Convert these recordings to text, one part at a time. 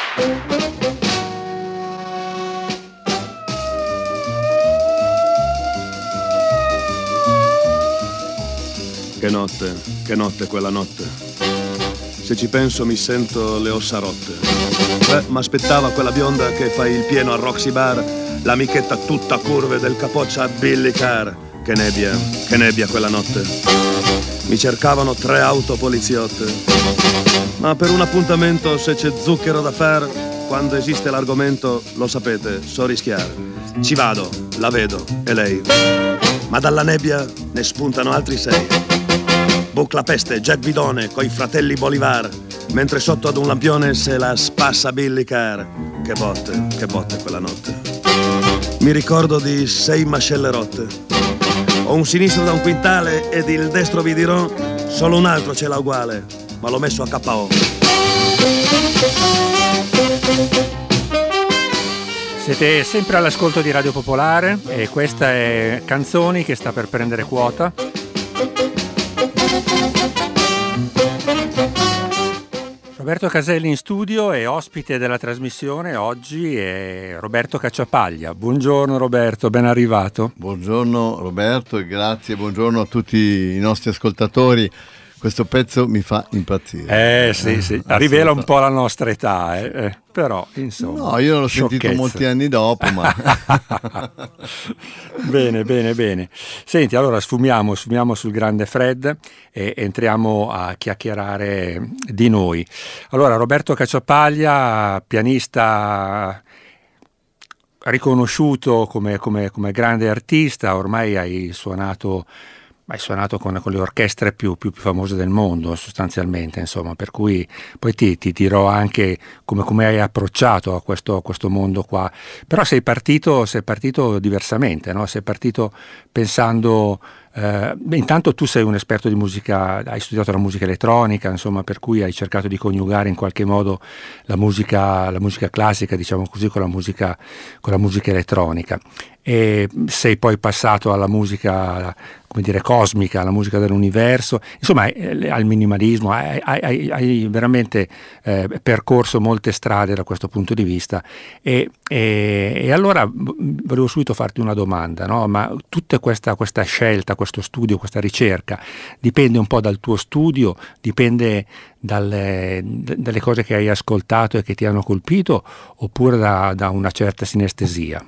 Che notte quella notte. Se ci penso mi sento le ossa rotte. M'aspettava quella bionda che fa il pieno al Roxy Bar, l'amichetta tutta curve del capoccia a Billy Carr. Che nebbia quella notte. Mi cercavano 3 auto poliziotte. Ma per un appuntamento, se c'è zucchero da far, quando esiste l'argomento, lo sapete, so rischiare. Ci vado, la vedo, e lei. Ma dalla nebbia ne spuntano altri 6. Bucla Peste, Jack Bidone, coi fratelli Bolivar, mentre sotto ad un lampione se la spassa Billy Carr. Che botte quella notte. Mi ricordo di 6 mascelle rotte. Ho un sinistro da un quintale ed il destro vi dirò, solo un altro ce l'ha uguale, ma l'ho messo a KO. Siete sempre all'ascolto di Radio Popolare e questa è Canzoni che sta per prendere quota. Roberto Caselli in studio e ospite della trasmissione oggi è Roberto Cacciapaglia. Buongiorno Roberto, ben arrivato. Buongiorno Roberto e grazie, buongiorno a tutti i nostri ascoltatori. Questo pezzo mi fa impazzire. Sì, rivela un po' la nostra età, però insomma. No, io l'ho sentito molti anni dopo, ma... Bene. Senti, allora sfumiamo sul grande Fred e entriamo a chiacchierare di noi. Allora, Roberto Cacciapaglia, pianista riconosciuto come grande artista, ormai hai suonato con le orchestre più famose del mondo sostanzialmente, insomma, per cui poi ti dirò anche come hai approcciato a questo mondo qua. Però sei partito diversamente, no? Sei partito pensando intanto tu sei un esperto di musica, hai studiato la musica elettronica, insomma, per cui hai cercato di coniugare in qualche modo la musica classica, diciamo così, con la musica elettronica, e sei poi passato alla musica, come dire, cosmica, alla musica dell'universo, insomma al minimalismo. Hai veramente percorso molte strade da questo punto di vista, e allora volevo subito farti una domanda, no? Ma tutta questa scelta, questo studio, questa ricerca dipende un po' dal tuo studio, dipende dalle cose che hai ascoltato e che ti hanno colpito, oppure da una certa sinestesia?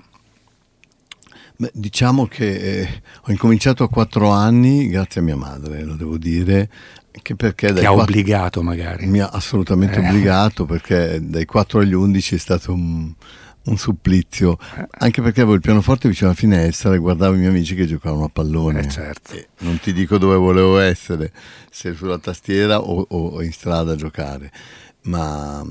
Beh, diciamo che ho incominciato a 4 anni, grazie a mia madre, lo devo dire, anche perché ti ha obbligato magari. Mi ha assolutamente obbligato, perché dai 4 agli 11 è stato un supplizio, anche perché avevo il pianoforte vicino alla finestra e guardavo i miei amici che giocavano a pallone. Certo. E non ti dico dove volevo essere, se sulla tastiera o in strada a giocare, ma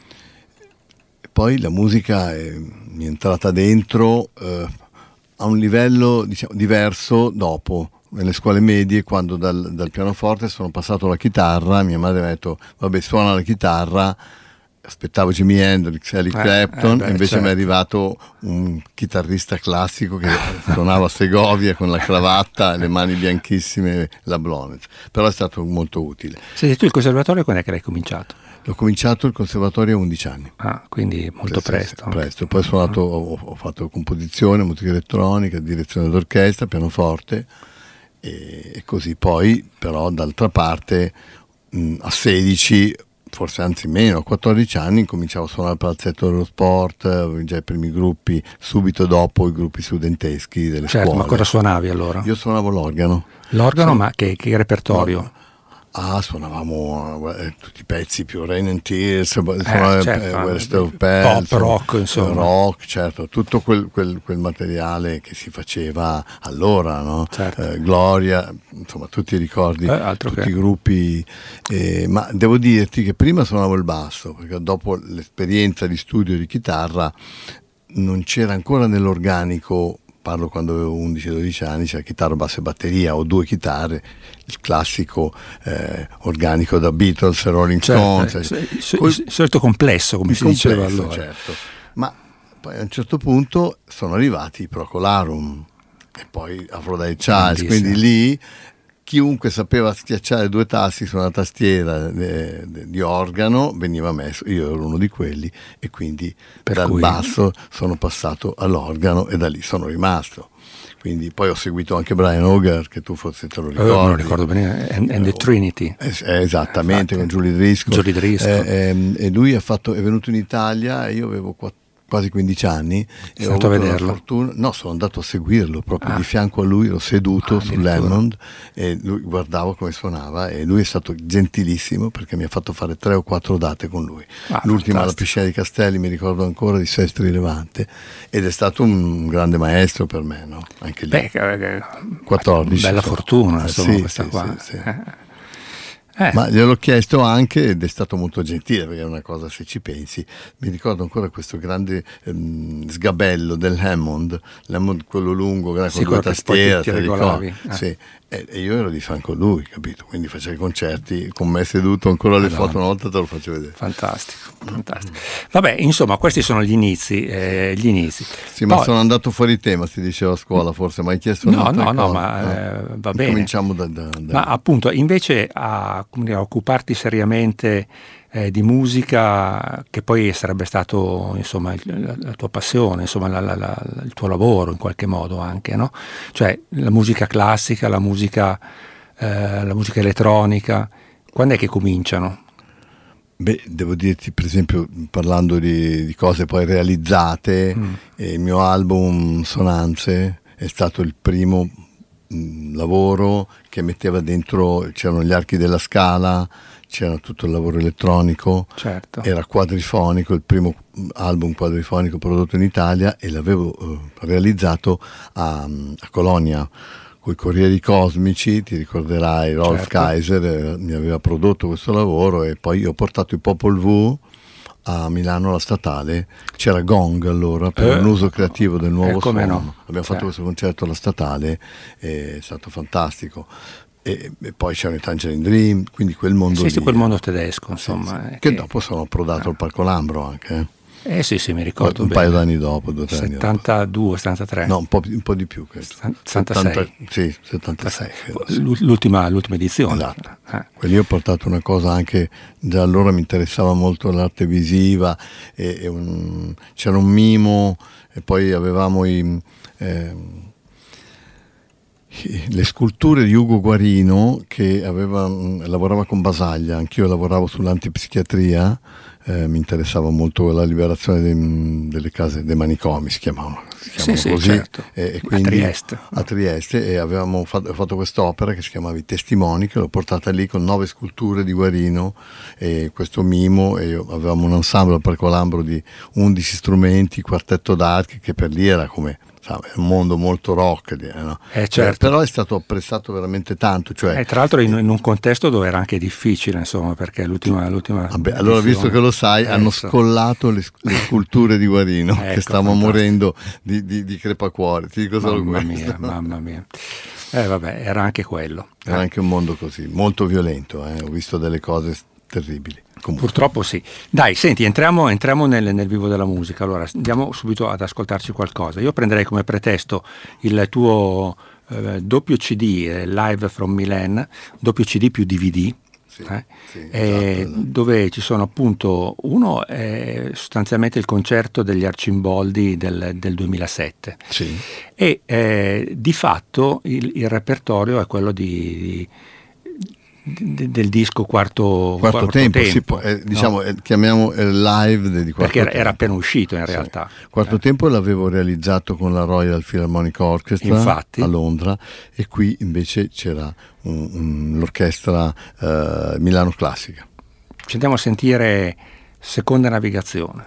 poi la musica mi è entrata dentro a un livello, diciamo, diverso dopo, nelle scuole medie, quando dal pianoforte sono passato alla chitarra. Mia madre mi ha detto vabbè, suona la chitarra. Aspettavo Jimi Hendrix, Eric Clapton, invece certo. Mi è arrivato un chitarrista classico che suonava a Segovia con la cravatta, le mani bianchissime, la Blonez, però è stato molto utile. Senti, tu il conservatorio quando è che l'hai cominciato? L'ho cominciato il conservatorio a 11 anni. Quindi molto presto. Sì, presto. Poi ho fatto composizione, musica elettronica, direzione d'orchestra, pianoforte e così. Poi però d'altra parte a 16, forse anzi meno, a 14 anni cominciavo a suonare al Palazzetto dello Sport, già i primi gruppi, subito dopo i gruppi studenteschi delle scuole. Ma cosa suonavi allora? Io suonavo l'organo. L'organo, ma che repertorio? Suonavamo tutti i pezzi più Rain and Tears, certo, pop, rock, insomma. Rock, certo, tutto quel materiale che si faceva allora, no? Certo. Gloria, insomma, tutti i ricordi, tutti i gruppi. Ma devo dirti che prima suonavo il basso, perché dopo l'esperienza di studio di chitarra non c'era ancora nell'organico. Parlo quando avevo 11-12 anni, c'era chitarra, basso e batteria, o 2 chitarre, il classico organico da Beatles e Rolling Stones. Il solito complesso, come si diceva allora. Certo. Ma poi a un certo punto sono arrivati i Procolarum e poi Aphrodite Childs, quindi lì chiunque sapeva schiacciare 2 tasti su una tastiera di organo veniva messo, io ero uno di quelli, e quindi dal basso sono passato all'organo e da lì sono rimasto. Quindi poi ho seguito anche Brian Auger, che tu forse te lo ricordi. Non lo ricordo bene, and the Trinity. Esattamente, con Julie Driscoll. E lui è venuto in Italia e io avevo quasi 15 anni. Sei andato a vederlo? No, sono andato a seguirlo, proprio di fianco a lui, ero seduto sull'Hammond e guardavo come suonava, e lui è stato gentilissimo perché mi ha fatto fare 3 o 4 date con lui. L'ultima alla Piscina di Castelli, mi ricordo ancora, di Sestri Levante, ed è stato un grande maestro per me, no? Anche lì. 14. Bella fortuna, insomma, questa qua. Sì. Ma gliel'ho chiesto anche ed è stato molto gentile, perché è una cosa, se ci pensi, mi ricordo ancora questo grande sgabello del Hammond, quello lungo, con 2 tastiere, sì. E io ero di fianco a lui, capito? Quindi facevo i concerti con me seduto, ancora le foto una volta te lo faccio vedere. Fantastico. Vabbè, insomma, questi sono gli inizi. Sì, ma sono andato fuori tema, si diceva a scuola forse, ma hai chiesto No, ma va bene. Cominciamo da... Ma appunto, invece a occuparti seriamente di musica, che poi sarebbe stato, insomma, la tua passione, insomma, il tuo lavoro in qualche modo anche, no? Cioè la musica classica, la musica elettronica, quando è che cominciano? Beh, devo dirti, per esempio, parlando di cose poi realizzate, il mio album Sonanze è stato il primo lavoro che metteva dentro, c'erano gli archi della Scala, c'era tutto il lavoro elettronico, certo. Era quadrifonico, il primo album quadrifonico prodotto in Italia, e l'avevo realizzato a Colonia coi Corrieri Cosmici, ti ricorderai, Rolf Kaiser mi aveva prodotto questo lavoro, e poi ho portato il Popol Vuh a Milano alla Statale, c'era Gong allora per un uso creativo del nuovo suono. No. Abbiamo fatto questo concerto alla Statale, è stato fantastico. E poi c'erano i Tangerine Dream, quindi quel mondo lì, quel mondo tedesco, insomma, sì. Che dopo sono approdato al Parco Lambro anche. Sì, mi ricordo un bene. Paio d'anni dopo, 2 o 3 anni 72, 73. No, un po' di più questo. 76. Sì, 76. L'ultima edizione. Esatto. Quelli ho portato una cosa anche, già allora mi interessava molto l'arte visiva, c'era un mimo, e poi avevamo le sculture di Ugo Guarino, che lavorava con Basaglia, anch'io lavoravo sull'antipsichiatria, mi interessava molto la liberazione delle case, dei manicomi si chiamavano così, certo. E quindi a Trieste, e avevamo fatto quest'opera che si chiamava I Testimoni, che l'ho portata lì con 9 sculture di Guarino e questo mimo, e avevamo un ensemble al Parco Lambro di 11 strumenti, quartetto d'archi, che per lì era come... è un mondo molto rock, no? Certo. Però è stato apprezzato veramente tanto, cioè, tra l'altro in un contesto dove era anche difficile, insomma, perché l'ultima vabbè, allora, visto che lo sai, hanno scollato le sculture di Guarino, che stavano morendo di crepacuore, ti dico solo questo. Mamma mia. Vabbè, era anche quello. Era anche un mondo così, molto violento, ho visto delle cose terribili. Comunque. Purtroppo sì. Dai, senti, entriamo nel vivo della musica. Allora, andiamo subito ad ascoltarci qualcosa. Io prenderei come pretesto il tuo doppio CD, Live from Milan, doppio CD più DVD. Esatto. Dove ci sono appunto, uno è sostanzialmente il concerto degli Arcimboldi del 2007, e di fatto il repertorio è quello del disco quarto tempo. Diciamo, chiamiamo live di quarto perché tempo. era appena uscito in realtà. Quarto tempo l'avevo realizzato con la Royal Philharmonic Orchestra, infatti, a Londra, e qui invece c'era l'orchestra Milano Classica. Ci andiamo a sentire Seconda Navigazione.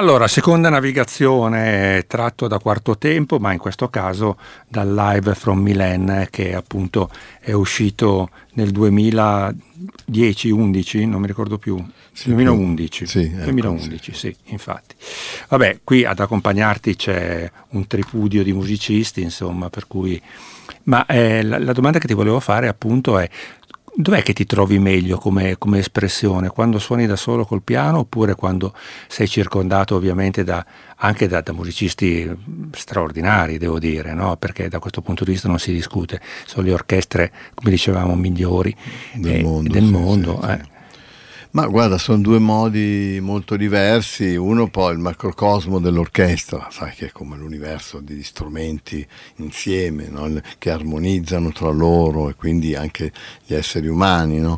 Allora, seconda navigazione tratto da Quarto Tempo, ma in questo caso dal Live from Milan, che appunto è uscito nel 2010-11, non mi ricordo più, Sì, 2011, sì, ecco, 2011, sì, infatti. Vabbè, qui ad accompagnarti c'è un tripudio di musicisti, insomma, per cui... Ma la domanda che ti volevo fare appunto è: dov'è che ti trovi meglio come espressione? Quando suoni da solo col piano, oppure quando sei circondato ovviamente anche da musicisti straordinari, devo dire, no? Perché da questo punto di vista non si discute, sono le orchestre, come dicevamo, migliori del mondo. del Sì, mondo. sì, sì. Ma guarda, sono due modi molto diversi. Uno poi il macrocosmo dell'orchestra, sai, che è come l'universo degli strumenti insieme, no? Che armonizzano tra loro, e quindi anche gli esseri umani, no?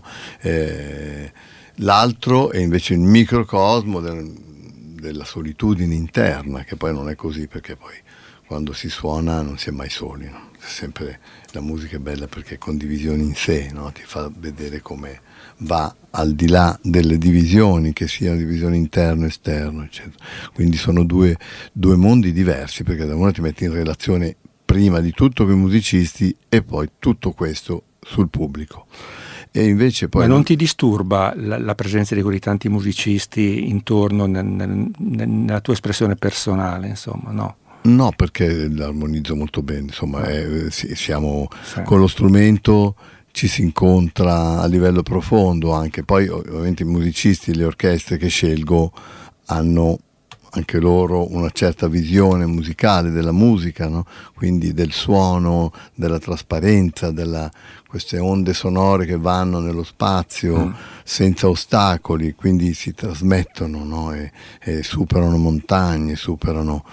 L'altro è invece il microcosmo della solitudine interna, che poi non è così, perché poi quando si suona non si è mai soli, no? Sempre la musica è bella perché è condivisione in sé, no? Ti fa vedere come va al di là delle divisioni, che siano divisioni interno, esterno, eccetera. Quindi sono due mondi diversi, perché da uno ti metti in relazione prima di tutto con i musicisti e poi tutto questo sul pubblico. E invece poi... Ma non ti disturba la presenza di così tanti musicisti intorno nella tua espressione personale, insomma, no? No, perché l'armonizzo molto bene, insomma, siamo Sì. con lo strumento, ci si incontra a livello profondo anche. Poi ovviamente i musicisti e le orchestre che scelgo hanno anche loro una certa visione musicale della musica, no? Quindi del suono, della trasparenza, queste onde sonore che vanno nello spazio senza ostacoli, quindi si trasmettono, no? E superano montagne, superano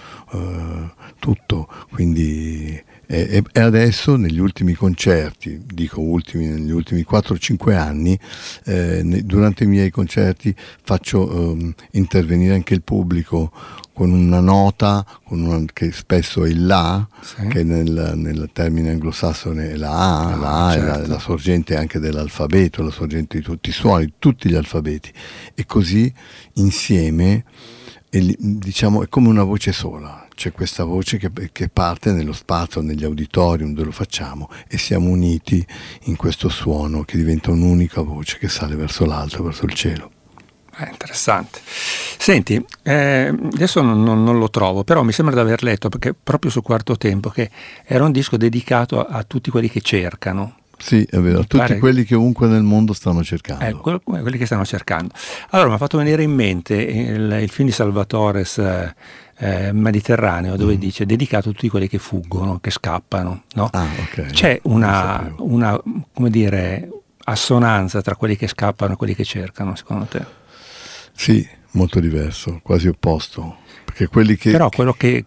tutto. Quindi e adesso negli ultimi concerti, dico ultimi, negli ultimi 4-5 anni, durante i miei concerti faccio intervenire anche il pubblico con una nota, che spesso è il La, Sì. che nel termine anglosassone è la A, la A certo. è la sorgente anche dell'alfabeto, la sorgente di tutti i suoni, tutti gli alfabeti, e così insieme, diciamo, è come una voce sola. C'è questa voce che parte nello spazio, negli auditorium dove lo facciamo, e siamo uniti in questo suono che diventa un'unica voce che sale verso l'alto, verso il cielo. Interessante. Senti, adesso non lo trovo, però mi sembra di aver letto, perché proprio su Quarto Tempo, che era un disco dedicato a tutti quelli che cercano. Sì, è vero, tutti pare... quelli che ovunque nel mondo stanno cercando. Quelli che stanno cercando. Allora mi ha fatto venire in mente il film di Salvatores, Mediterraneo, dove dice dedicato a tutti quelli che fuggono, che scappano, no? Ah, ok. C'è una come dire, assonanza tra quelli che scappano e quelli che cercano, secondo te? Sì, molto diverso, quasi opposto. Perché quelli che... Però quello che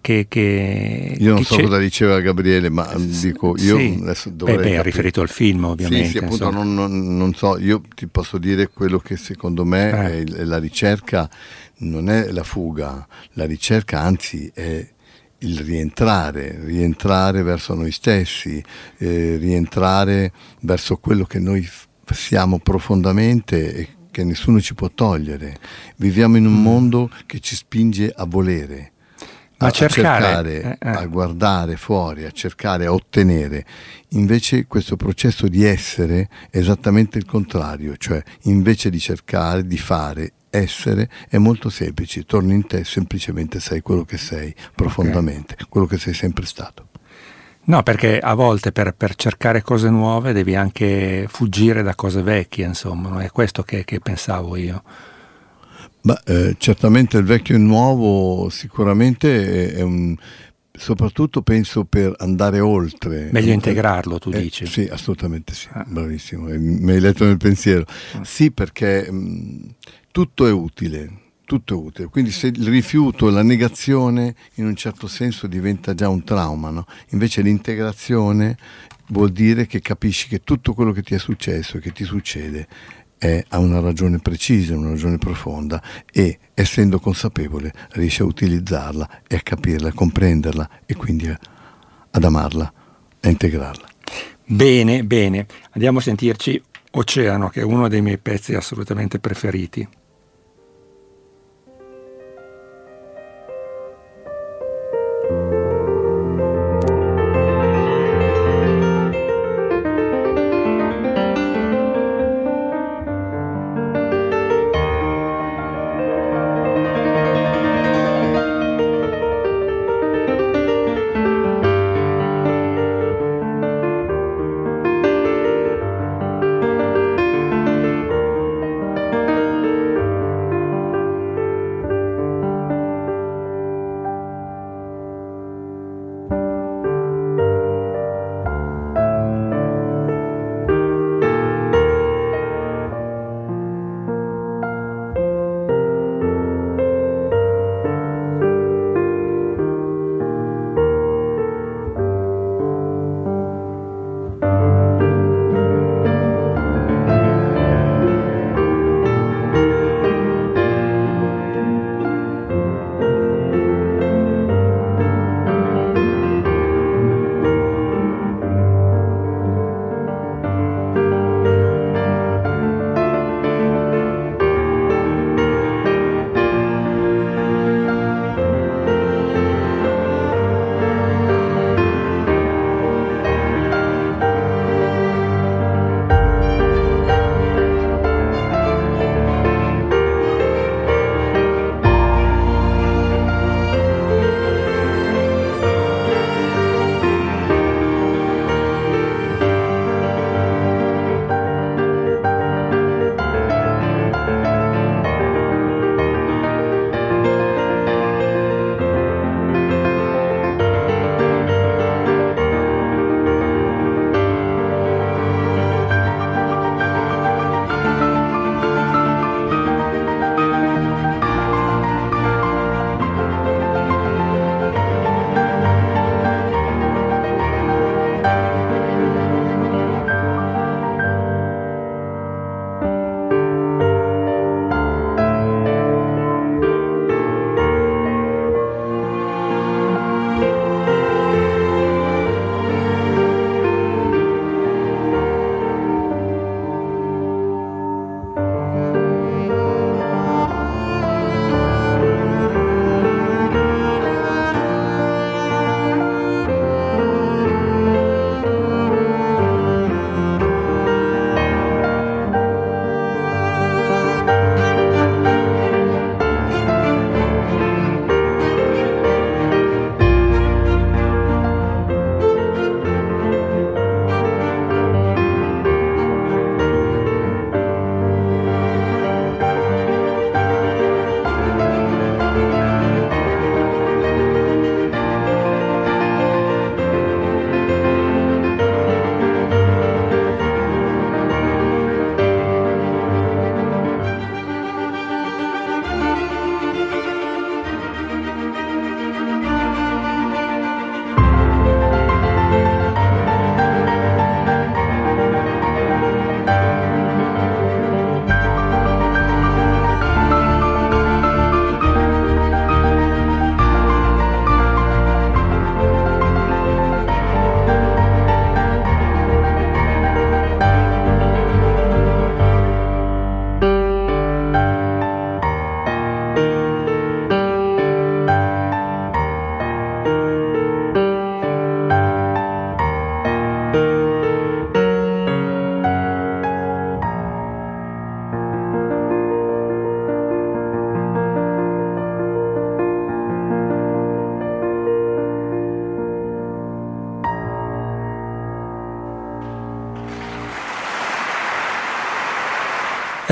io non so cosa diceva Gabriele, ma dico, io sì. adesso dovrei... Beh, ha riferito al film, ovviamente. Sì, appunto, non so, io ti posso dire quello che secondo me è la ricerca, non è la fuga, la ricerca anzi è il rientrare verso noi stessi, rientrare verso quello che noi siamo profondamente e che nessuno ci può togliere. Viviamo in un mondo che ci spinge a volere, a cercare, a guardare fuori, a cercare, a ottenere. Invece questo processo di essere è esattamente il contrario, cioè invece di cercare, di fare, essere è molto semplice, torni in te, semplicemente sei quello che sei profondamente, quello che sei sempre stato. No, perché a volte per cercare cose nuove devi anche fuggire da cose vecchie, insomma, no? È questo che pensavo io. Certamente il vecchio e il nuovo sicuramente è soprattutto penso per andare oltre. Meglio integrarlo, tu dici? Sì, assolutamente sì, bravissimo, mi hai letto nel pensiero. Sì, perché tutto è utile. Quindi se il rifiuto, la negazione in un certo senso diventa già un trauma, no? Invece l'integrazione vuol dire che capisci che tutto quello che ti è successo, che ti succede, ha una ragione precisa, una ragione profonda, e essendo consapevole riesci a utilizzarla e a capirla, a comprenderla e quindi ad amarla, a integrarla. Bene, andiamo a sentirci Oceano, che è uno dei miei pezzi assolutamente preferiti.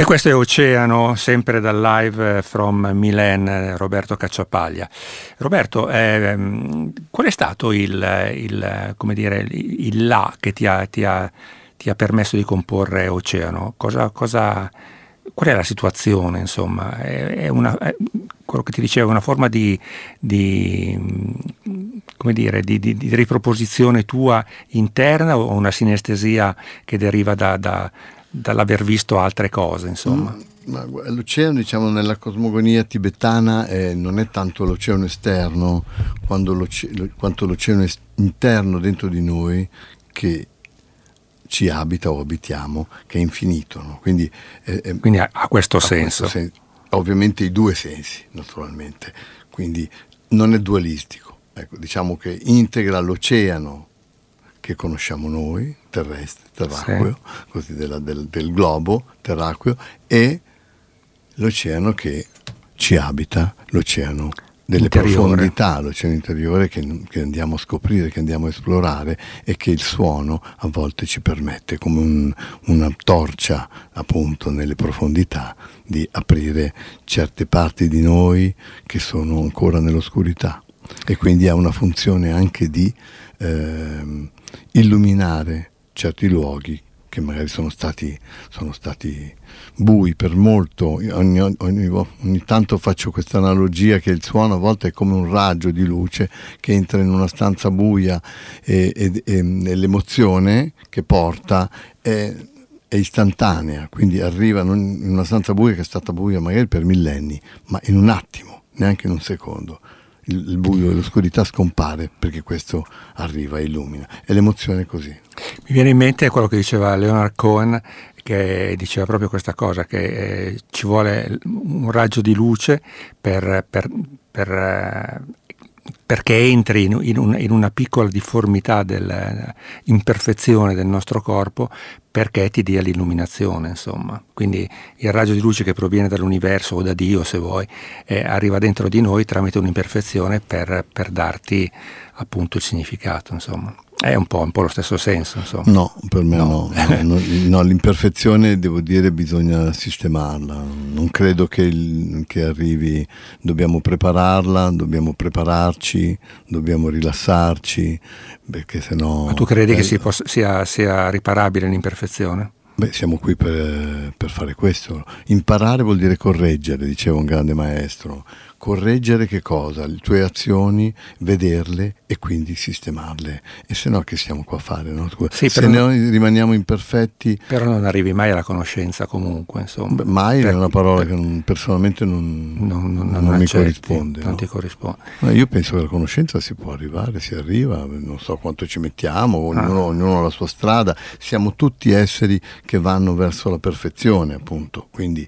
E questo è Oceano, sempre dal live from Milan, Roberto Cacciapaglia. Roberto, qual è stato come dire, il là che ti ha permesso di comporre Oceano? Qual è la situazione, insomma? È quello che ti dicevo, una forma di riproposizione tua interna, o una sinestesia che deriva dall'aver visto altre cose, insomma? Ma l'oceano, diciamo, nella cosmogonia tibetana non è tanto l'oceano esterno quanto l'oceano interno dentro di noi che ci abita o abitiamo, che è infinito, no? Quindi ha questo senso. Ovviamente i due sensi, naturalmente, quindi non è dualistico. Ecco, diciamo che integra l'oceano che conosciamo noi, terrestre, terracqueo, sì, così del globo terracqueo, e l'oceano che ci abita, l'oceano delle profondità, l'oceano interiore che andiamo a scoprire, che andiamo a esplorare, e che il suono a volte ci permette, come una torcia appunto nelle profondità, di aprire certe parti di noi che sono ancora nell'oscurità, e quindi ha una funzione anche di illuminare certi luoghi che magari sono stati bui per molto. Ogni tanto faccio questa analogia che il suono a volte è come un raggio di luce che entra in una stanza buia, e l'emozione che porta è istantanea, quindi arriva in una stanza buia che è stata buia magari per millenni, ma in un attimo, neanche in un secondo, il buio e l'oscurità scompare, perché questo arriva e illumina, e l'emozione è così. Mi viene in mente quello che diceva Leonard Cohen, che diceva proprio questa cosa, che ci vuole un raggio di luce perché entri in una piccola difformità dell'imperfezione del nostro corpo, perché ti dia l'illuminazione, insomma. Quindi il raggio di luce che proviene dall'universo o da Dio, se vuoi, arriva dentro di noi tramite un'imperfezione per darti appunto il significato, insomma. È un po' lo stesso senso, insomma. No, per me no. No, l'imperfezione, devo dire, bisogna sistemarla. Non credo che arrivi, dobbiamo prepararla, dobbiamo prepararci, dobbiamo rilassarci, perché sennò... Ma tu credi che sia riparabile l'imperfezione? Beh, siamo qui per fare questo. Imparare vuol dire correggere, diceva un grande maestro. Correggere che cosa? Le tue azioni, vederle e quindi sistemarle. E se no che stiamo qua a fare? No? Sì, se noi rimaniamo imperfetti... Però non arrivi mai alla conoscenza comunque, insomma. Beh, mai è una parola che personalmente non mi corrisponde. Non no? ti corrisponde. Ma io penso che la conoscenza si può arrivare, si arriva, non so quanto ci mettiamo, ognuno ha la sua strada. Siamo tutti esseri che vanno verso la perfezione, appunto. Quindi...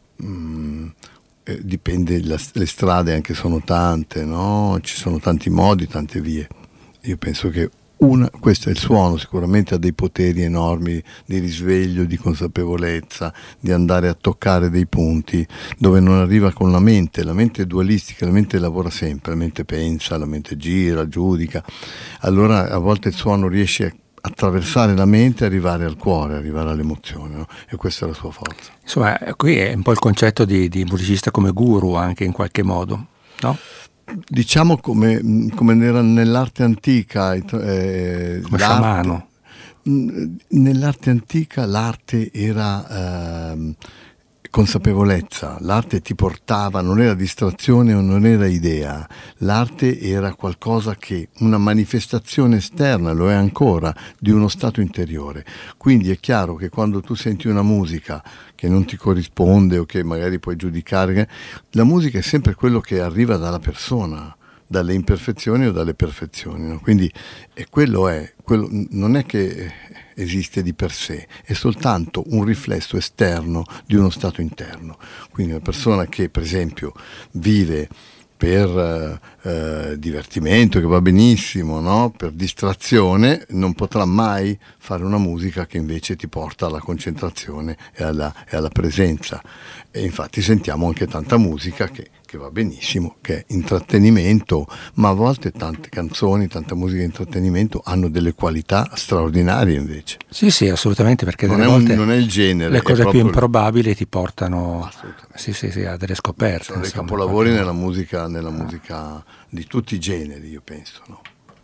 dipende, le strade anche sono tante, no? Ci sono tanti modi, tante vie. Io penso che questo è il suono, sicuramente ha dei poteri enormi di risveglio, di consapevolezza, di andare a toccare dei punti dove non arriva con la mente è dualistica, la mente lavora sempre, la mente pensa, la mente gira, giudica, allora a volte il suono riesce a attraversare la mente e arrivare al cuore, arrivare all'emozione, no? E questa è la sua forza. Insomma, qui è un po' il concetto di musicista come guru, anche in qualche modo, no? Diciamo come era nell'arte antica, come sciamano. Nell'arte antica l'arte era consapevolezza, l'arte ti portava, non era distrazione o non era idea, l'arte era qualcosa che, una manifestazione esterna, lo è ancora, di uno stato interiore. Quindi è chiaro che quando tu senti una musica che non ti corrisponde o che magari puoi giudicare, la musica è sempre quello che arriva dalla persona, dalle imperfezioni o dalle perfezioni, no? Quindi quello non è che esiste di per sé, è soltanto un riflesso esterno di uno stato interno. Quindi una persona che per esempio vive per divertimento, che va benissimo, no? Per distrazione, non potrà mai fare una musica che invece ti porta alla concentrazione e alla presenza. E infatti sentiamo anche tanta musica che che va benissimo, che è intrattenimento, ma a volte tante canzoni, tanta musica di intrattenimento hanno delle qualità straordinarie invece. Sì, assolutamente, perché non, delle è volte non è il genere. le cose più proprio improbabili ti portano a delle scoperte. sono dei insomma, capolavori nella musica di tutti i generi, io penso, no?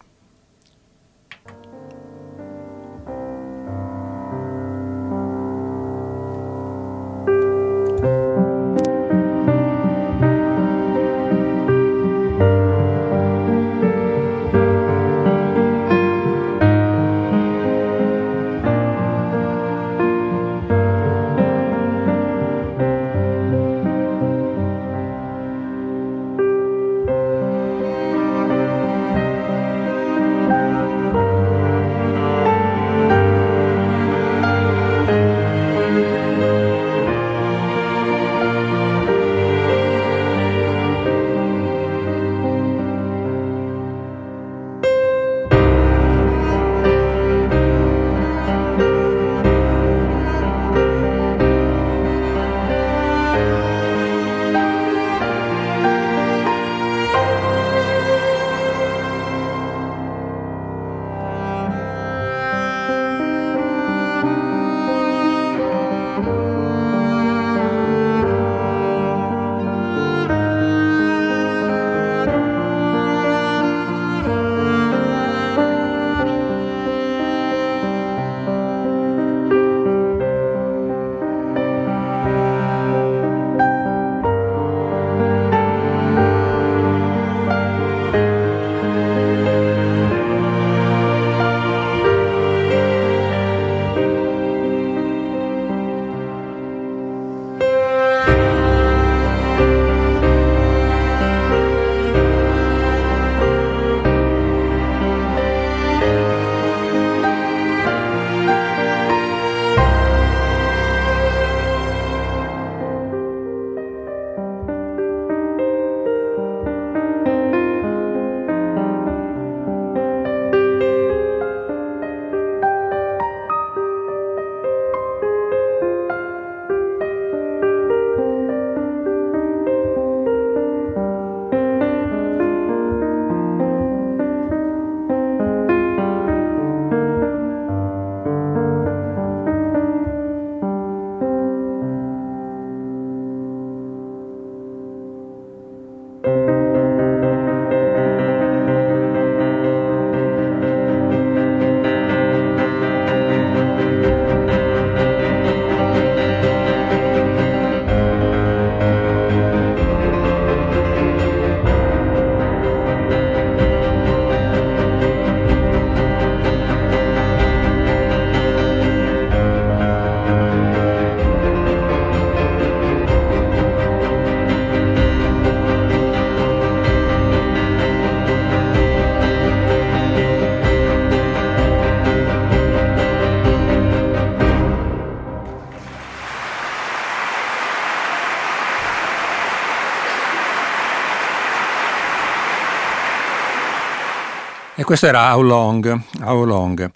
E questo era How Long. How Long.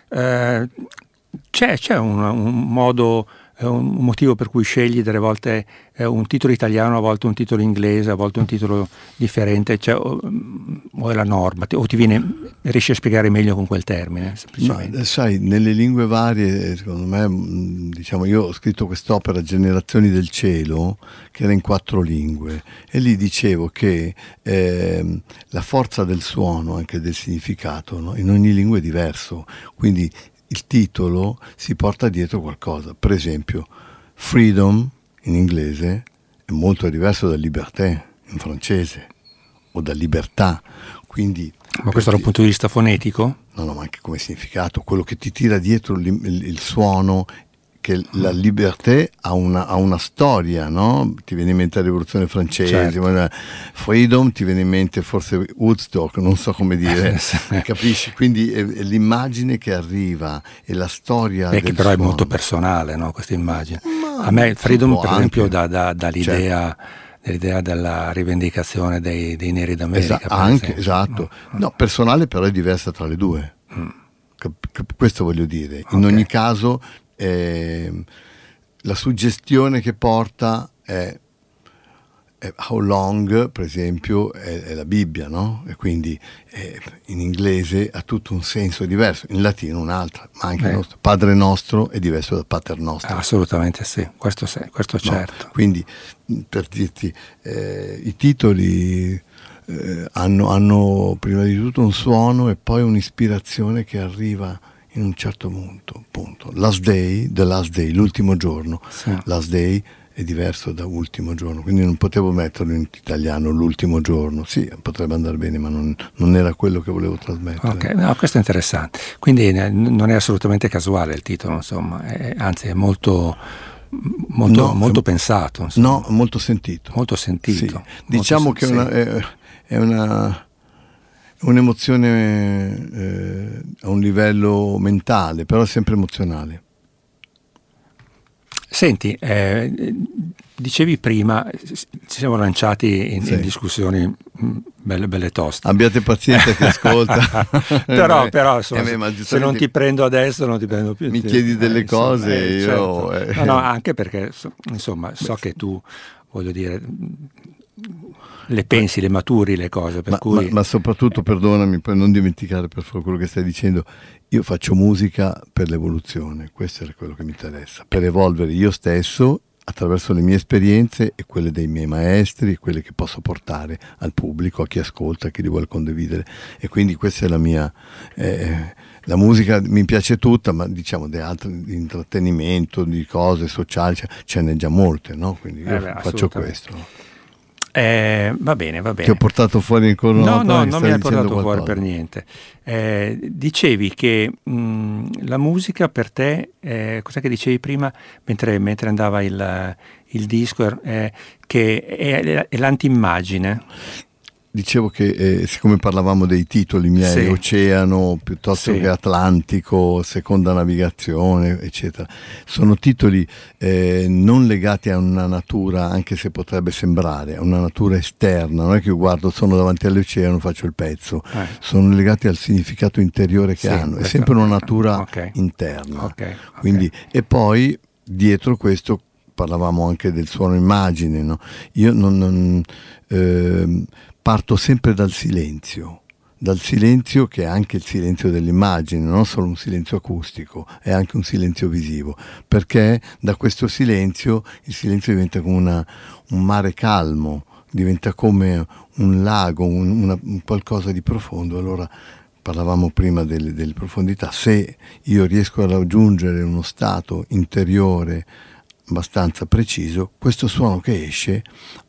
C'è un modo, un motivo per cui scegli delle volte un titolo italiano, a volte un titolo inglese, a volte un titolo differente, cioè, o è la norma, o riesci a spiegare meglio con quel termine? Ma, sai, nelle lingue varie, secondo me, diciamo, io ho scritto quest'opera Generazioni del cielo, che era in 4 lingue, e lì dicevo che la forza del suono, anche del significato, no? In ogni lingua è diverso, quindi il titolo si porta dietro qualcosa. Per esempio, freedom in inglese è molto diverso da liberté in francese, o da libertà. Quindi, ma questo dal punto di vista fonetico? No, ma anche come significato, quello che ti tira dietro il suono, che la liberté ha una storia, no? Ti viene in mente la rivoluzione francese, certo. Freedom ti viene in mente forse Woodstock, non so come dire, capisci? Quindi è l'immagine che arriva, è la storia del che però suono. È molto personale, no? Questa immagine. A me Freedom per esempio dà l'idea, certo, dell'idea della rivendicazione dei neri d'America. Esatto. No, personale però è diversa tra le due. Questo voglio dire. In ogni caso la suggestione che porta è How Long, per esempio, è la Bibbia, no? E quindi in inglese ha tutto un senso diverso, in latino un'altra, ma anche il nostro Padre Nostro è diverso da Pater Nostro. Assolutamente sì, questo certo. No? Quindi, per dirti, i titoli hanno prima di tutto un suono e poi un'ispirazione che arriva in un certo punto. Last Day, The Last Day, l'ultimo giorno. Sì. Last Day è diverso da ultimo giorno, quindi non potevo metterlo in italiano l'ultimo giorno. Sì, potrebbe andare bene, ma non era quello che volevo trasmettere. Ok, no, questo è interessante. Quindi non è assolutamente casuale il titolo, insomma, anzi è molto pensato. Insomma. No, molto sentito. Molto sentito. Sì. Diciamo che è un'emozione a un livello mentale, però sempre emozionale. Senti, dicevi prima, ci siamo lanciati in discussioni belle toste. Abbiate pazienza che ascolta. però insomma, se non ti prendo adesso non ti prendo più. Mi chiedi delle cose, io... Certo. No, anche perché insomma so che tu, voglio dire, le pensi, le maturi le cose, ma soprattutto, perdonami, per non dimenticare per favore quello che stai dicendo, io faccio musica per l'evoluzione, questo è quello che mi interessa, per evolvere io stesso attraverso le mie esperienze e quelle dei miei maestri, e quelle che posso portare al pubblico, a chi ascolta, a chi li vuole condividere, e quindi questa è la mia... la musica mi piace tutta, ma diciamo di altri, di intrattenimento, di cose sociali, ce n'è già molte, no? Quindi io faccio questo. Va bene. Ti ho portato fuori ancora una volta? No, non mi hai portato fuori per niente. Dicevi che la musica per te, cos'è che dicevi prima, mentre andava il disco, che è l'antimmagine? Dicevo che siccome parlavamo dei titoli miei, Oceano piuttosto che Atlantico, Seconda Navigazione, eccetera, sono titoli non legati a una natura, anche se potrebbe sembrare, a una natura esterna. Non è che io guardo, sono davanti all'oceano, faccio il pezzo, sono legati al significato interiore che hanno, è sempre una natura interna. Quindi, e poi dietro questo parlavamo anche del suono immagine, no? Io parto sempre dal silenzio che è anche il silenzio dell'immagine, non solo un silenzio acustico, è anche un silenzio visivo, perché da questo silenzio il silenzio diventa come un mare calmo, diventa come un lago, un qualcosa di profondo. Allora parlavamo prima delle profondità, se io riesco a raggiungere uno stato interiore abbastanza preciso, questo suono che esce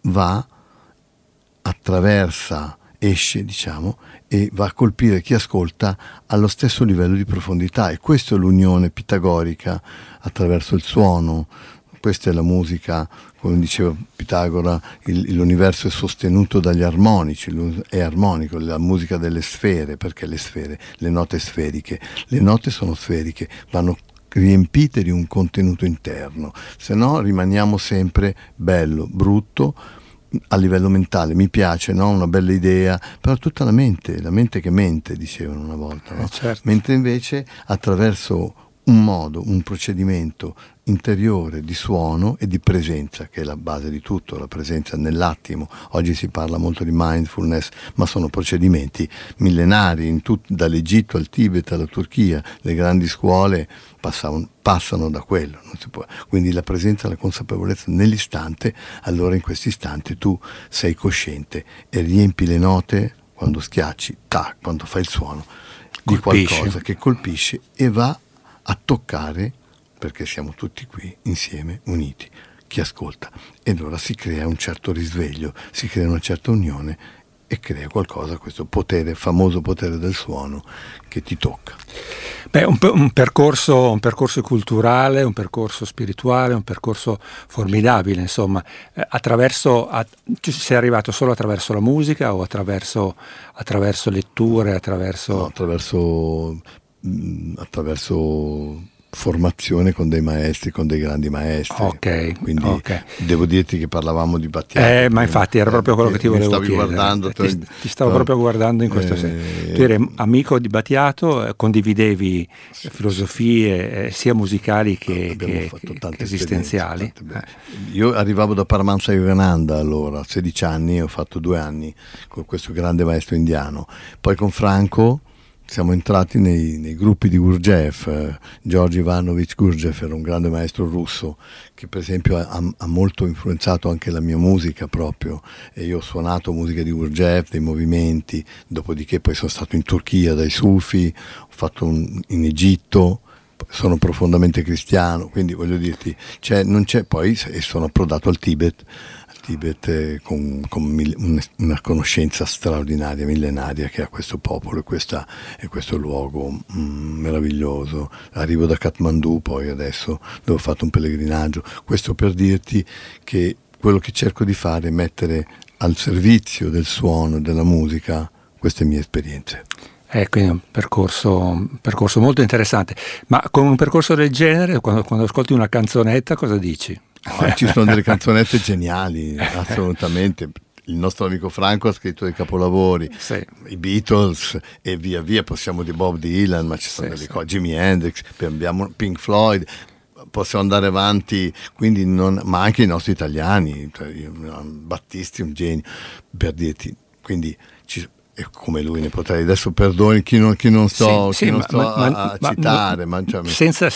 esce e va a colpire chi ascolta allo stesso livello di profondità, e questa è l'unione pitagorica attraverso il suono. Questa è la musica, come diceva Pitagora, l'universo è sostenuto dagli armonici, è armonico, la musica delle sfere, perché le note sferiche, le note sono sferiche, vanno riempite di un contenuto interno, se no rimaniamo sempre bello, brutto, a livello mentale. Mi piace, no? Una bella idea, però tutta la mente che mente, dicevano una volta, no? Certo. Mentre invece attraverso un procedimento interiore di suono e di presenza, che è la base di tutto, la presenza nell'attimo. Oggi si parla molto di mindfulness, ma sono procedimenti millenari, dall'Egitto al Tibet alla Turchia, le grandi scuole passano da quello, non si può. Quindi la presenza e la consapevolezza nell'istante, allora in questo istante tu sei cosciente e riempi le note quando schiacci, quando fai il suono, di qualcosa che colpisce e va a toccare, perché siamo tutti qui insieme, uniti, chi ascolta, e allora si crea un certo risveglio, si crea una certa unione e crea qualcosa, questo potere, famoso potere del suono che ti tocca. Beh, un percorso culturale, un percorso spirituale, un percorso formidabile, insomma. Tu sei arrivato solo attraverso la musica o attraverso letture, No, attraverso formazione con dei maestri, con dei grandi maestri. Ok, quindi ok. devo dirti che parlavamo di Battiato. Ma infatti era proprio quello che ti volevo chiedere. Guardando, ti stavo proprio guardando in questo senso. Tu eri amico di Battiato, condividevi filosofie sia musicali che esistenziali. Io arrivavo da Paramahansa Yogananda allora, a 16 anni, ho fatto 2 anni con questo grande maestro indiano. Poi con Franco siamo entrati nei gruppi di Gurdjieff. Georgi Ivanovich Gurdjieff era un grande maestro russo che per esempio ha molto influenzato anche la mia musica proprio, e io ho suonato musica di Gurdjieff, dei movimenti, dopodiché poi sono stato in Turchia dai Sufi, ho fatto in Egitto, sono profondamente cristiano, quindi voglio dirti, non c'è poi, e sono approdato al Tibet con una conoscenza straordinaria, millenaria che ha questo popolo e questo luogo meraviglioso. Arrivo da Kathmandu poi adesso, dove ho fatto un pellegrinaggio. Questo per dirti che quello che cerco di fare è mettere al servizio del suono, della musica, queste mie esperienze. Quindi un percorso molto interessante. Ma con un percorso del genere, quando ascolti una canzonetta, cosa dici? Ci sono delle canzonette geniali, assolutamente. Il nostro amico Franco ha scritto dei capolavori, sì. I Beatles e via via, possiamo di Bob Dylan, ma ci sono delle cose, Jimi Hendrix, abbiamo Pink Floyd, possiamo andare avanti, quindi ma anche i nostri italiani, Battisti un genio, per dirti, quindi come lui ne potrei, adesso perdoni chi non sto a citare, senza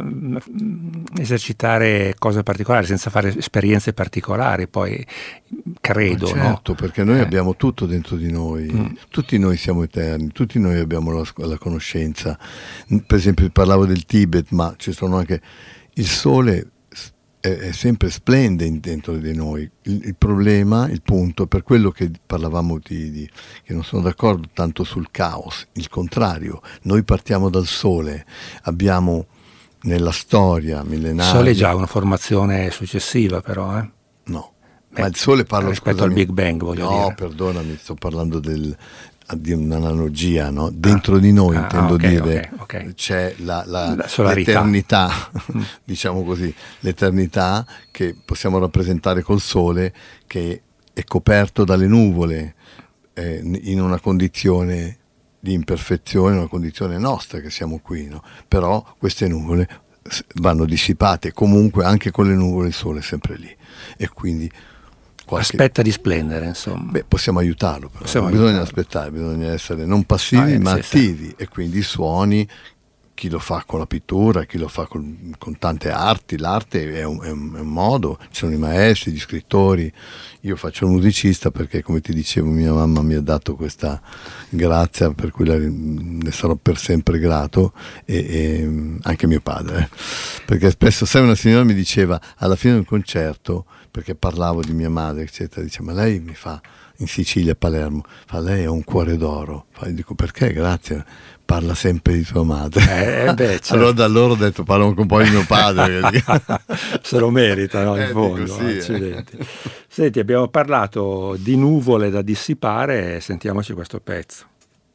esercitare cose particolari, senza fare esperienze particolari, poi credo, certo, no? Perché noi abbiamo tutto dentro di noi, tutti noi siamo eterni, tutti noi abbiamo la conoscenza. Per esempio parlavo del Tibet, ma ci sono anche il sole è sempre splende dentro di noi. Il problema, il punto, per quello che parlavamo che non sono d'accordo tanto sul caos, il contrario, noi partiamo dal sole, abbiamo nella storia millenaria... Il sole è già una formazione successiva però, No, ma il sole parla... Rispetto al Big Bang, voglio dire. No, perdonami, sto parlando di un'analogia, no? Dentro di noi intendo dire okay. C'è l'eternità, diciamo così, l'eternità che possiamo rappresentare col sole, che è coperto dalle nuvole in una condizione di imperfezione, una condizione nostra che siamo qui, no? Però queste nuvole vanno dissipate, comunque anche con le nuvole il sole è sempre lì, e quindi aspetta di splendere, insomma. Possiamo aiutarlo, però bisogna aspettare, bisogna essere non passivi ma attivi, e quindi i suoni, chi lo fa con la pittura, chi lo fa con tante arti, l'arte è un modo, ci sono i maestri, gli scrittori. Io faccio il musicista perché, come ti dicevo, mia mamma mi ha dato questa grazia per cui ne sarò per sempre grato, e anche mio padre, perché spesso, sai, una signora mi diceva alla fine del concerto, perché parlavo di mia madre eccetera, dice: ma lei mi fa, in Sicilia, a Palermo, lei ha un cuore d'oro. Dico: perché? Grazie, parla sempre di tua madre. Certo. Allora da loro ho detto: parlo anche un po' di mio padre. Se lo merita, no? In fondo, sì, accidenti. Senti, abbiamo parlato di nuvole da dissipare, sentiamoci questo pezzo.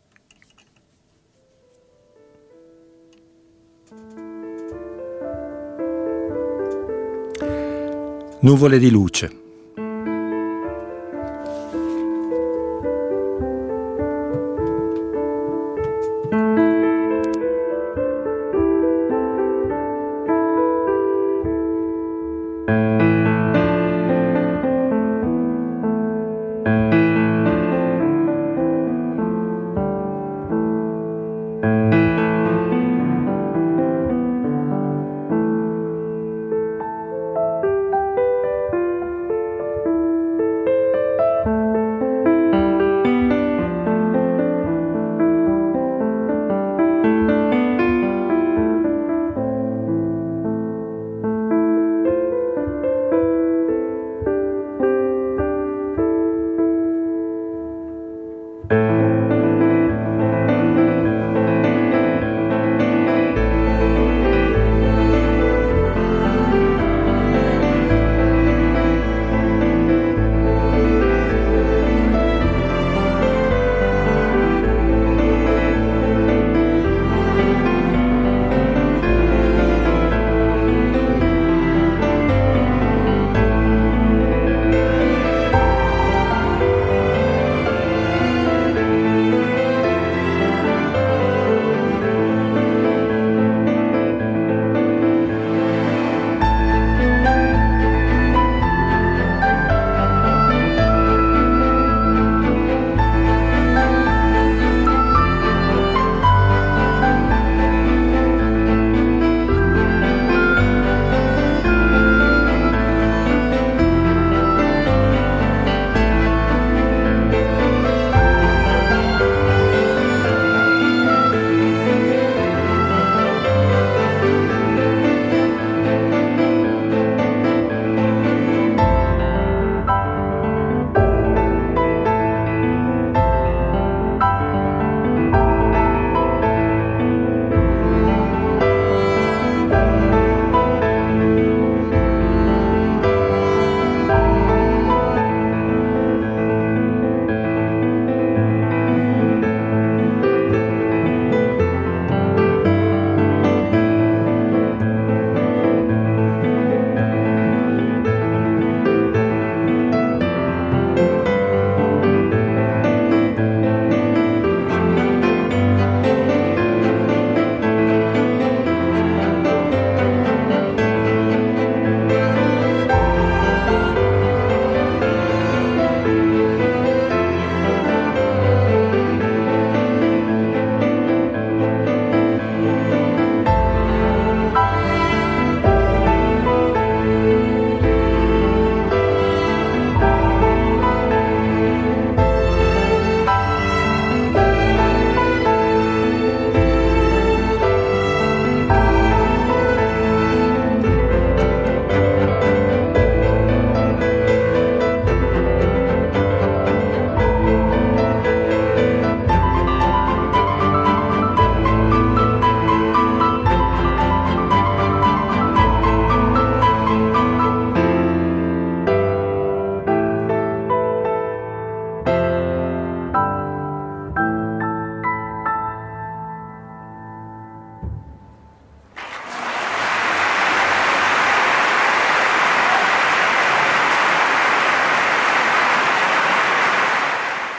Nuvole di luce.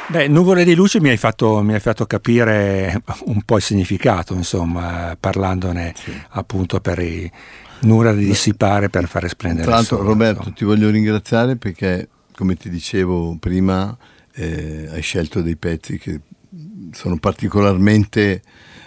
Beh, Nuvole di luce mi hai fatto capire un po' il significato, insomma, parlandone appunto per i nulla di dissipare per fare splendere Tra l'altro, il sole, Roberto, insomma. ti voglio ringraziare perché, come ti dicevo prima, hai scelto dei pezzi che sono particolarmente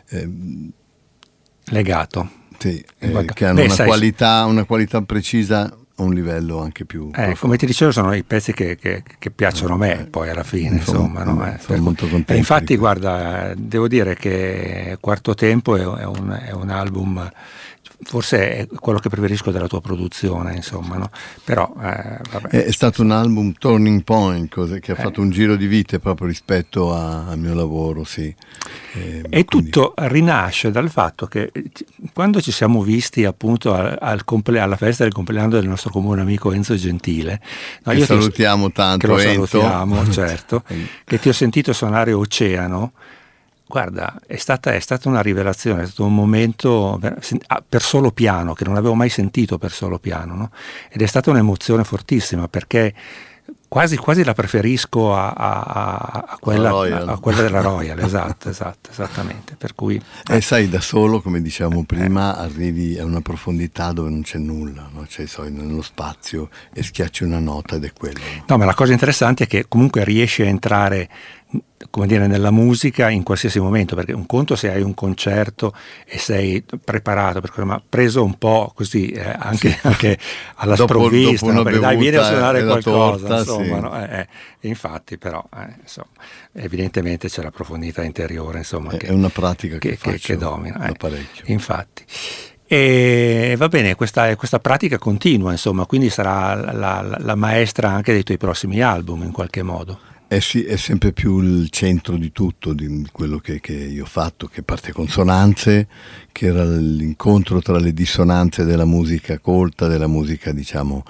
legato. sì, Guarda, che hanno sai, una qualità precisa a un livello anche più profondo. come ti dicevo, sono i pezzi che piacciono a me, poi alla fine, insomma. No? Sono molto contento. E infatti, guarda, devo dire che Quarto Tempo è un album, forse è quello che preferisco della tua produzione, insomma, no? Però, vabbè. È stato un album turning point, che ha fatto un giro di vite proprio rispetto al mio lavoro, sì. E tutto rinasce dal fatto che quando ci siamo visti appunto alla festa del compleanno del nostro comune amico Enzo Gentile, no, che salutiamo tanto, che lo Enzo. Salutiamo, certo, che ti ho sentito suonare Oceano. Guarda, è stata una rivelazione, è stato un momento per solo piano, che non avevo mai sentito per solo piano, no? Ed è stata un'emozione fortissima, perché quasi la preferisco a quella della Royal, esattamente. Per cui, sai, da solo, come dicevamo prima, arrivi a una profondità dove non c'è nulla, no? Cioè, nello spazio, e schiacci una nota ed è quello. No, ma la cosa interessante è che comunque riesci a entrare, come dire, nella musica in qualsiasi momento, perché un conto se hai un concerto e sei preparato, ma preso un po' così anche alla sprovvista, dopo perché dai, vieni a suonare qualcosa, torta, insomma, sì. No? Infatti, però, insomma, evidentemente c'è la profondità interiore, insomma, è una pratica che domina, da parecchio. Infatti. E va bene, questa pratica continua, insomma, quindi sarà la maestra anche dei tuoi prossimi album, in qualche modo. Sì, è sempre più il centro di tutto, di quello che io ho fatto, che parte consonanze, che era l'incontro tra le dissonanze della musica colta, della musica, diciamo,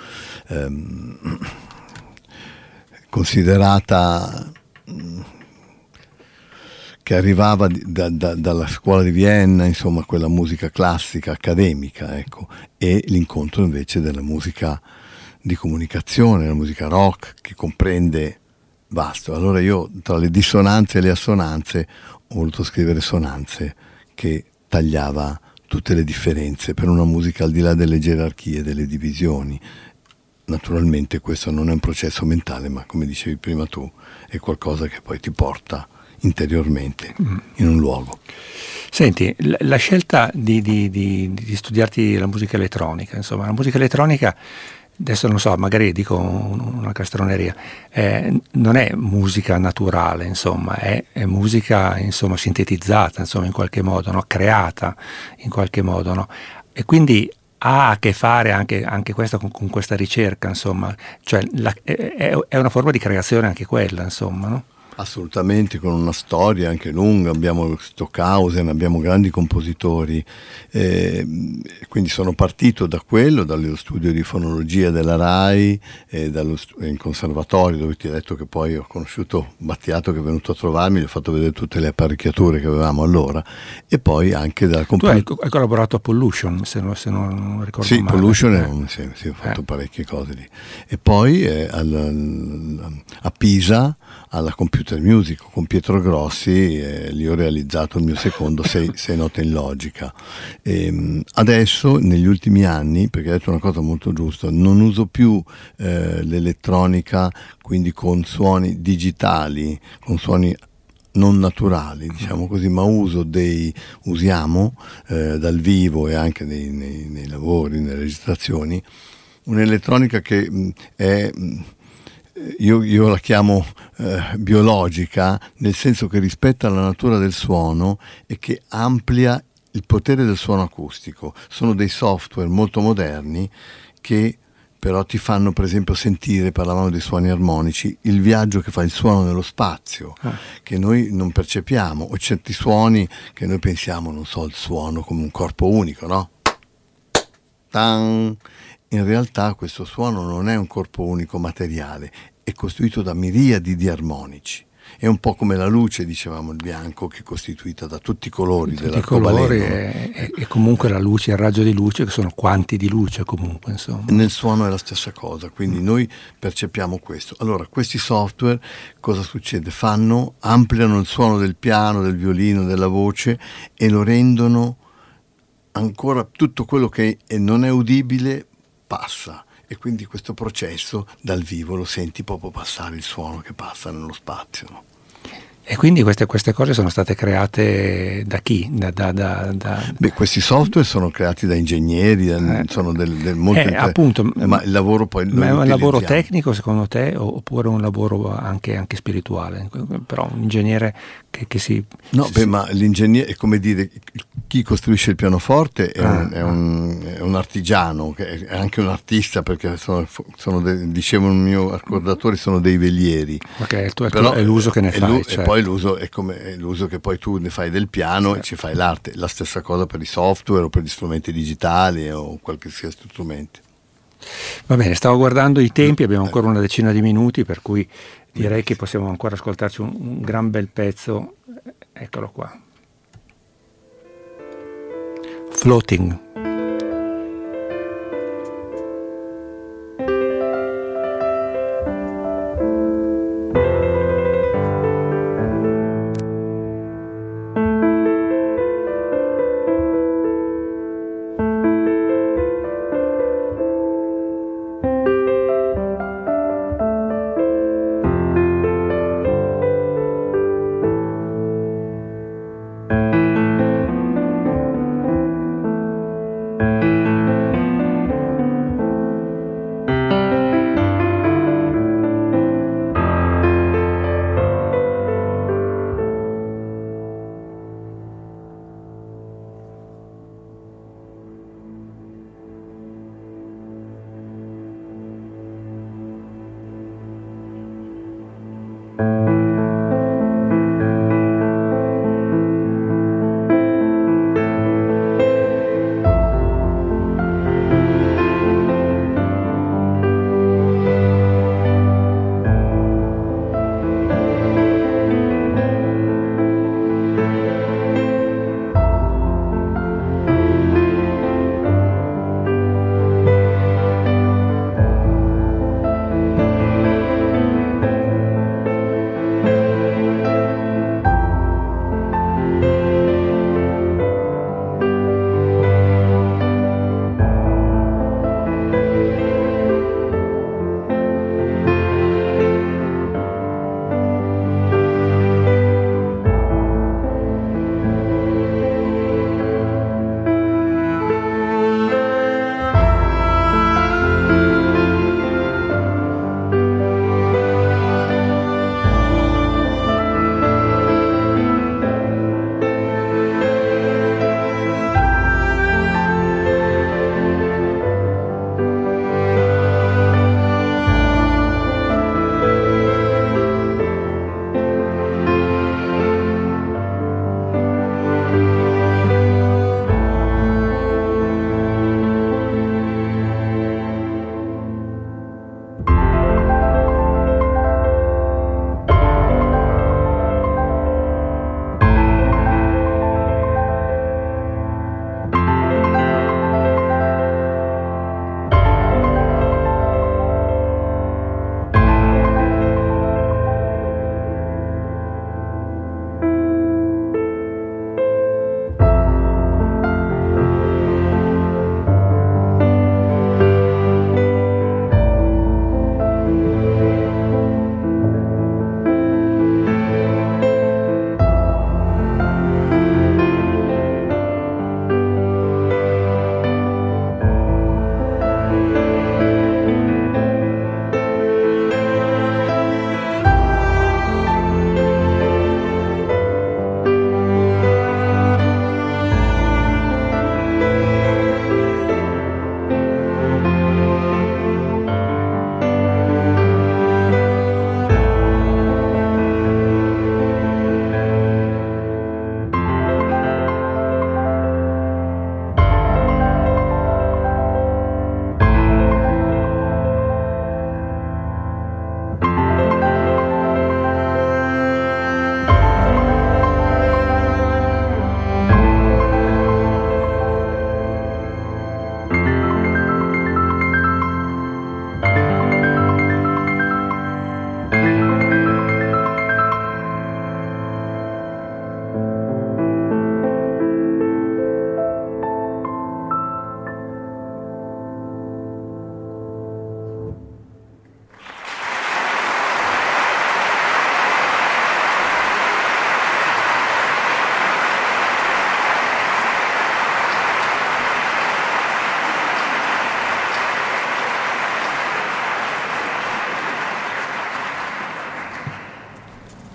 considerata, che arrivava dalla scuola di Vienna, insomma, quella musica classica, accademica, ecco, e l'incontro invece della musica di comunicazione, la musica rock, che comprende vasto. Allora io, tra le dissonanze e le assonanze, ho voluto scrivere sonanze, che tagliava tutte le differenze per una musica al di là delle gerarchie, delle divisioni. Naturalmente questo non è un processo mentale, ma come dicevi prima tu, è qualcosa che poi ti porta interiormente in un luogo. Senti, la scelta di studiarti la musica elettronica, insomma, la musica elettronica, adesso non so, magari dico una castroneria, non è musica naturale, insomma, è musica, insomma, sintetizzata, insomma, in qualche modo, no? Creata in qualche modo, no? E quindi ha a che fare anche questo con questa ricerca, insomma, cioè è una forma di creazione anche quella, insomma, no? Assolutamente, con una storia anche lunga, abbiamo Stockhausen, abbiamo grandi compositori, quindi sono partito da quello, dallo studio di fonologia della RAI, in conservatorio, dove ti ho detto che poi ho conosciuto Battiato, che è venuto a trovarmi, gli ho fatto vedere tutte le apparecchiature che avevamo allora, e poi anche dalla Tu hai collaborato a Pollution, se non ricordo sì, male. Pollution sì, ho fatto parecchie cose lì. E poi a Pisa, alla Computer Music con Pietro Grossi, lì ho realizzato il mio secondo sei note in logica. Adesso, negli ultimi anni, perché hai detto una cosa molto giusta, non uso più l'elettronica, quindi con suoni digitali, con suoni non naturali, diciamo così, ma usiamo dal vivo e anche nei lavori, nelle registrazioni, un'elettronica che è... Io la chiamo biologica, nel senso che rispetta la natura del suono e che amplia il potere del suono acustico. Sono dei software molto moderni che però ti fanno, per esempio, sentire, parlavamo dei suoni armonici, il viaggio che fa il suono nello spazio, che noi non percepiamo, o certi suoni che noi pensiamo, non so, il suono come un corpo unico, no? Tan! In realtà questo suono non è un corpo unico materiale, è costituito da miriadi di armonici. È un po' come la luce, dicevamo, il bianco, che è costituita da tutti i colori dell'arcobaleno. E comunque la luce, il raggio di luce, che sono quanti di luce comunque, insomma. Nel suono è la stessa cosa, quindi noi percepiamo questo. Allora, questi software, cosa succede? Ampliano il suono del piano, del violino, della voce e lo rendono ancora, tutto quello che non è udibile passa. E quindi questo processo dal vivo lo senti proprio passare, il suono che passa nello spazio, no? E quindi queste cose sono state create da chi? Questi software sono creati da ingegneri, sono appunto, ma il lavoro poi ma è un lavoro tecnico secondo te, oppure un lavoro anche spirituale? Però un ingegnere che si... No, ma l'ingegnere è come dire, chi costruisce il pianoforte è un artigiano, che è anche un artista, perché diceva un mio accordatore, sono dei velieri. Ok, però è l'uso che ne fai. E poi l'uso è come l'uso che poi tu ne fai del piano, e ci fai l'arte. La stessa cosa per i software o per gli strumenti digitali o qualsiasi strumento. Va bene, stavo guardando i tempi, abbiamo ancora una decina di minuti, per cui direi che possiamo ancora ascoltarci un gran bel pezzo. Eccolo qua. Floating.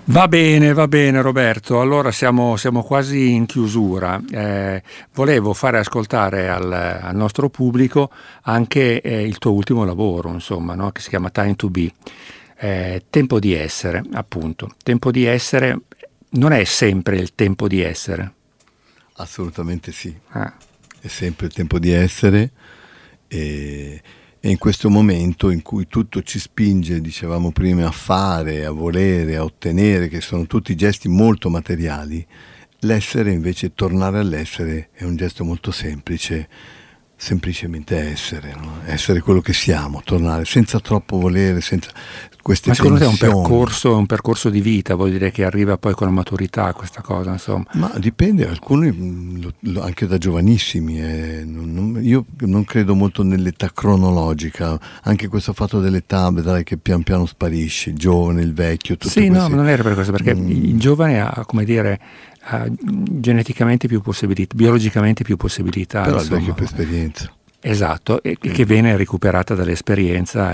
Va bene Roberto, allora siamo quasi in chiusura. Volevo fare ascoltare al nostro pubblico anche il tuo ultimo lavoro, insomma, no? Che si chiama Time to Be. Tempo di essere, appunto. Tempo di essere non è sempre il tempo di essere. Assolutamente sì. È sempre il tempo di essere, e in questo momento in cui tutto ci spinge, dicevamo prima, a fare, a volere, a ottenere, che sono tutti gesti molto materiali, l'essere invece, tornare all'essere, è un gesto molto semplice, semplicemente essere, no? Essere quello che siamo, tornare senza troppo volere, senza queste tensioni. Ma secondo te è un percorso di vita, vuol dire che arriva poi con la maturità questa cosa, insomma? Ma dipende, alcuni anche da giovanissimi, io non credo molto nell'età cronologica, anche questo fatto dell'età, vedrai che pian piano sparisce, il giovane, il vecchio, tutto sì, questo. no, non era per questo, perché il giovane ha, come dire, geneticamente più possibilità, biologicamente più possibilità. Però il vecchio più esperienza. Esatto, e che viene recuperata dall'esperienza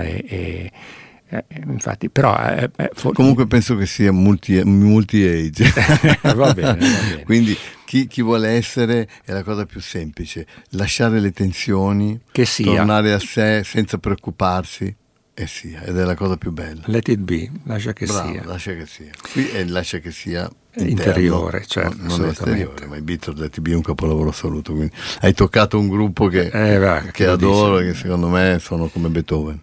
infatti, però comunque penso che sia multi-age. Va bene. Quindi chi vuole essere è la cosa più semplice, lasciare le tensioni, che sia, tornare a sé senza preoccuparsi, ed è la cosa più bella. Let it be, lascia che sia. Lascia che sia. Qui è lascia che sia interiore, certo, non è esteriore, ma i Beatles, Let It Be è un capolavoro assoluto, quindi hai toccato un gruppo che adoro, che secondo me sono come Beethoven.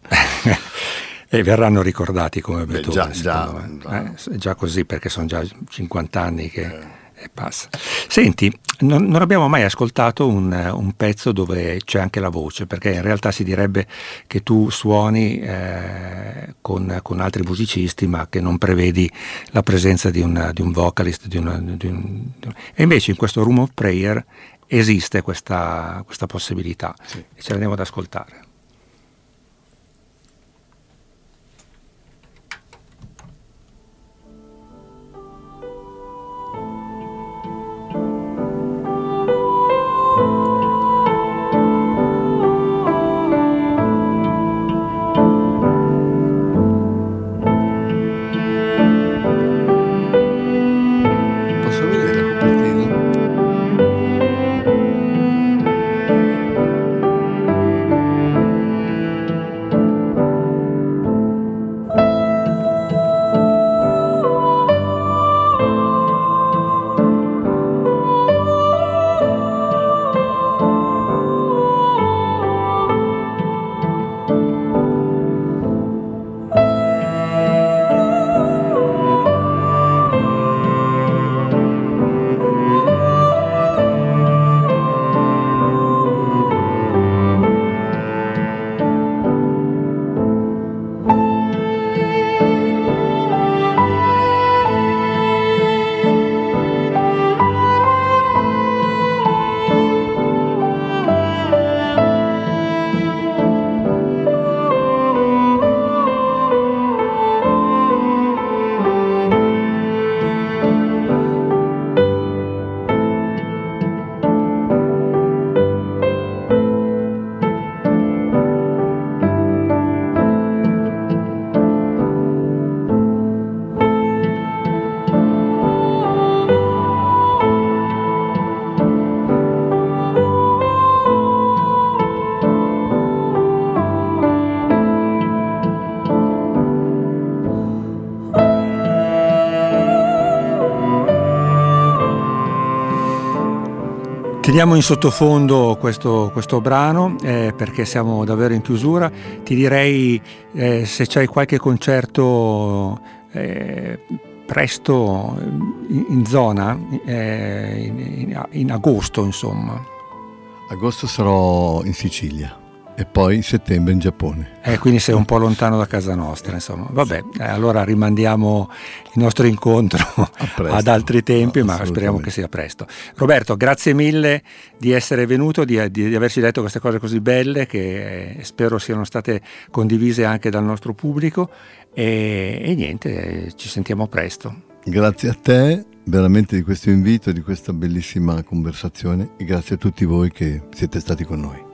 E verranno ricordati come Beethoven, già così, perché sono già 50 anni che passa. Senti, non abbiamo mai ascoltato un pezzo dove c'è anche la voce, perché in realtà si direbbe che tu suoni con altri musicisti, ma che non prevedi la presenza di un vocalist, e invece in questo Room of Prayer esiste questa possibilità, sì. E ce l'andiamo ad ascoltare. Teniamo in sottofondo questo brano perché siamo davvero in chiusura. Ti direi se c'hai qualche concerto presto in zona, in agosto, insomma. Agosto sarò in Sicilia e poi settembre in Giappone. Quindi sei un po' lontano da casa nostra, insomma. Vabbè, allora rimandiamo il nostro incontro ad altri tempi, ma speriamo che sia presto. Roberto, grazie mille di essere venuto, di averci detto queste cose così belle che spero siano state condivise anche dal nostro pubblico e niente, ci sentiamo presto. Grazie a te veramente di questo invito, di questa bellissima conversazione, e grazie a tutti voi che siete stati con noi.